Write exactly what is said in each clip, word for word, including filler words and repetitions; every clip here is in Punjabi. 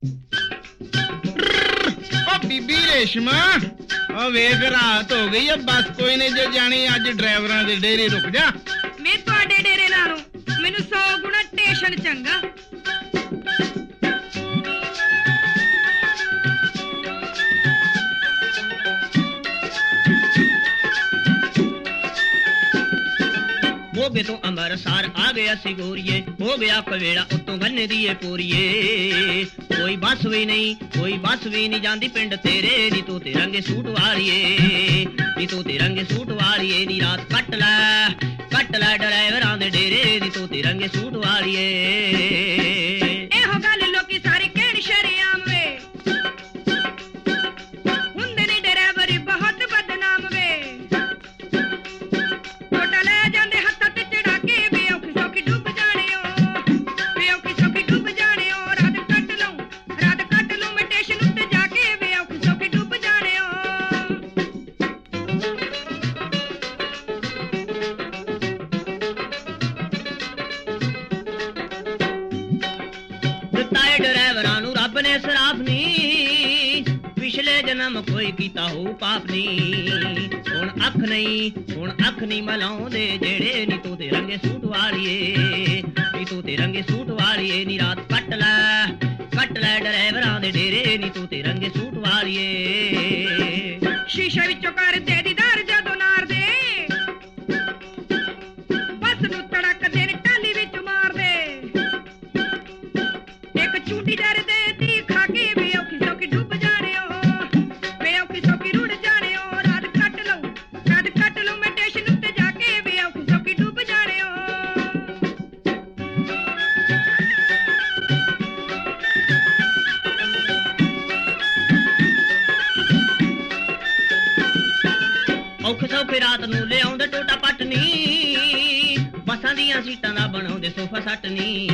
ਬੀਬੀ ਰੇਸ਼ਮਾ ਉਹ ਵੇਖ ਰਾਤ ਹੋ ਗਈ ਆ ਬਸ ਕੋਈ ਨਹੀਂ ਜੇ ਜਾਣੀ ਅੱਜ ਡਰਾਈਵਰਾਂ ਦੇ ਡੇਰੇ ਰੁਕ ਜਾ ਮੈਂ ਤੁਹਾਡੇ ਡੇਰੇ ਨਾਲੋਂ ਮੈਨੂੰ ਸੌ ਗੁਣਾ ਸਟੇਸ਼ਨ ਚੰਗਾ मोगे तो अंबरसर आ गया सिगोरिए हो गया कवेड़ा उत्तों गन्ने दिए पूरीए कोई बस भी नहीं कोई बस भी नहीं जांदी पिंड तेरे नी तू ते रंगे सूट वालिए नी तू ते रंगे सूट वालिए नी रात कट लै कट लै ड्राइवरां दे डेरे नी तू ते रंगे सूट वालिए एहो गल लोकी सारे कहण शरेआम वे हुंदे ने ड्राइवर बहुत बदनाम वे टोटा ले जांदे हत्थां ते चढ़ा के वे औखी सौखी डुब जाने ओ वे औखी सौखी डुब जाने ओ रात कट लूं रात कट लूं मैं स्टेशन उत्ते जाके वे औखी सौखी डुब जाने ओ ਦਿੱਤਾ ਏ ਡਰਾਈਵਰਾਂ ਨੂੰ ਰੱਬ ਨੇ ਸਰਾਫ ਨੀ ਪਿਛਲੇ ਜਨਮ ਕੋਈ ਕੀਤਾ ਹੋ ਪਾਪ ਨੀ ਹੁਣ ਅੱਖ ਨਹੀਂ ਹੁਣ ਅੱਖ ਨਹੀਂ ਮਲਾਉਂਦੇ ਜਿਹੜੇ ਨੀ ਤੂੰ ਤੇ ਰੰਗੇ ਸੂਟ ਵਾਲੀਏ ਨੀ ਤੂੰ ਤੇ ਰੰਗੇ ਸੂਟ ਵਾਲੀਏ ਨੀ ਰਾਤ ਕੱਟ ਲੈ ਕੱਟ ਲੈ ਡਰਾਈਵਰਾਂ ਦੇ ਡੇਰੇ ਨੀ ਤੂੰ ਤੇ ਰੰਗੇ ਸੂਟ ਵਾਲੀਏ ਸ਼ੀਸ਼ੇ ਵਿੱਚੋਂ ਕਰਦੇ ਦੀਦਾਰ ਜਦੋਂ ਨਾਰਦੇ ਬੱਸ ਨੂੰ ਤੜਕਦੇ ਨੇ ਟਾਲੀ ਵਿੱਚ ਮਾਰਦੇ ਇੱਕ ਚੂਟੀ ਡਰਦੇ ਤੀ ਖਾ ਕੇ ਵੇ ਔਖੀ ਸੌਖੀ ਡੁੱਬ ਜਾਣੇ ਓ ਵੇ ਔਖੀ ਸੌਖੀ ਰੁੜ ਜਾਣੇ ਓ ਰਾਤ ਕੱਟ ਲਊ ਰਾਤ ਕੱਟ ਲਊ ਮੈਂ ਸਟੇਸ਼ਨ ਉੱਤੇ ਜਾ ਕੇ ਵੇ ਔਖੀ ਸੌਖੀ ਡੁੱਬ ਜਾਣੇ ਓ ਔਖੇ ਸੌਖੇ ਰਾਤ ਨੂੰ ਲਿਆਉਂਦੇ ਟੋਟਾ ਪਟਨੀ ਬੱਸਾਂ ਦੀਆਂ ਸੀਟਾਂ ਦਾ ਬਣਾਉਂਦੇ ਸੋਫਾ ਸੱਟ ਨੀ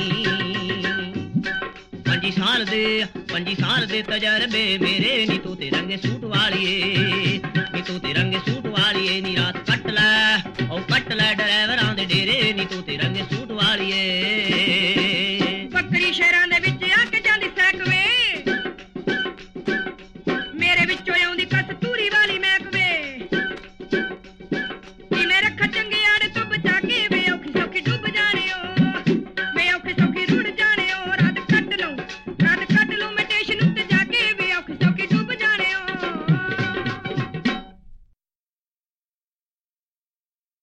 ਪੰਜੀ ਸਾਲ ਦੇ ਪੰਜੀ ਸਾਲ ਦੇ ਤਜਰਬੇ ਮੇਰੇ ਨੀ ਤੂੰ ਤੇ ਰੰਗੇ ਸੂਟ ਵਾਲੀਏ ਨੀ ਤੂੰ ਤੇ ਰੰਗੇ ਸੂਟ ਵਾਲੀਏ ਨੀ ਰਾਤ ਕੱਟ ਲੈ ਉਹ ਕੱਟ ਲੈ ਡਰਾਈਵਰਾਂ ਦੇ ਡੇਰੇ ਨੀ ਤੂੰ ਤੇ ਰੰਗੇ ਸੂਟ ਵਾਲੀਏ